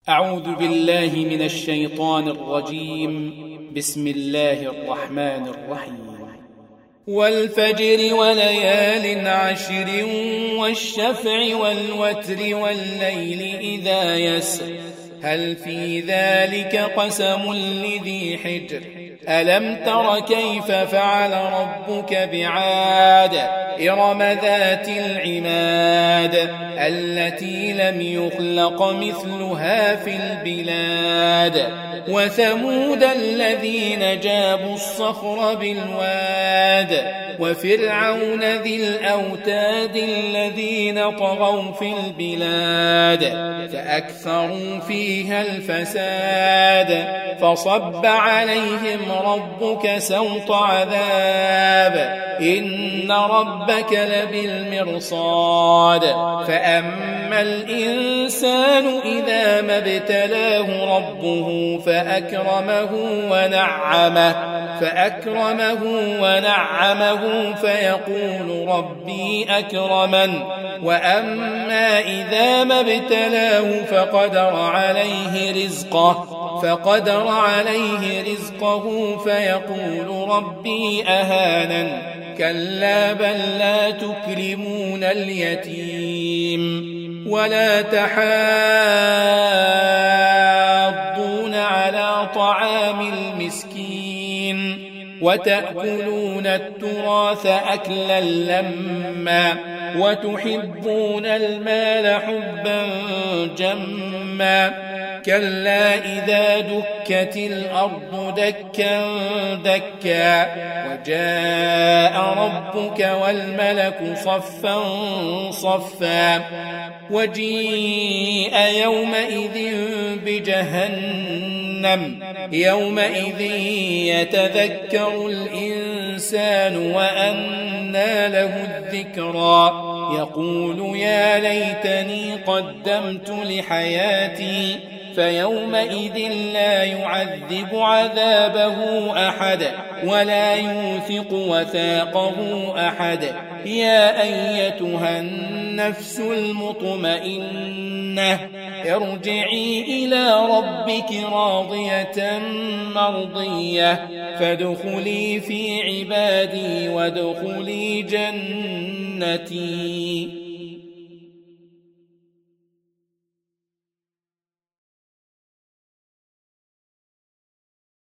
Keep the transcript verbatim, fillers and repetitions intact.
أعوذ بالله من الشيطان الرجيم. بسم الله الرحمن الرحيم. والفجر وليال عشر والشفع والوتر والليل إذا يسر هل في ذلك قسم لذي حجر ألم تر كيف فعل ربك بعاد إرم ذات العماد التي لم يخلق مثلها في البلاد وثمود الذين جابوا الصخر بالواد وفرعون ذي الأوتاد الذين طغوا في البلاد فأكثروا فيها الفساد فصب عليهم ربك سوط عذاب إن ربك لبالمرصاد فأما الإنسان إذا ما ابتلاه ربه فأكرمه ونعمه فأكرمه ونعمه فيقول ربي أكرمن وأما إذا ما ابتلاه فقدر عليه رزقه فقدر عليه رزقه فيقول ربي أهانن كلا بل لا تكرمون اليتيم ولا تحاضون على طعام المسكين وتأكلون التراث أكلا لما وتحبون المال حبا جما كلا إذا دكت الأرض دكا دكا وجاء ربك والملك صفا صفا وجيء يومئذ بجهنم يومئذ يتذكر الإنسان وأنى له الذكرى يقول يا ليتني قدمت لحياتي فيومئذ لا يعذب عذابه أحد ولا يوثق وثاقه أحد يا أيتها النفس المطمئنة ارجعي إلى ربك راضية مرضية فادخلي في عبادي وادخلي جنتي.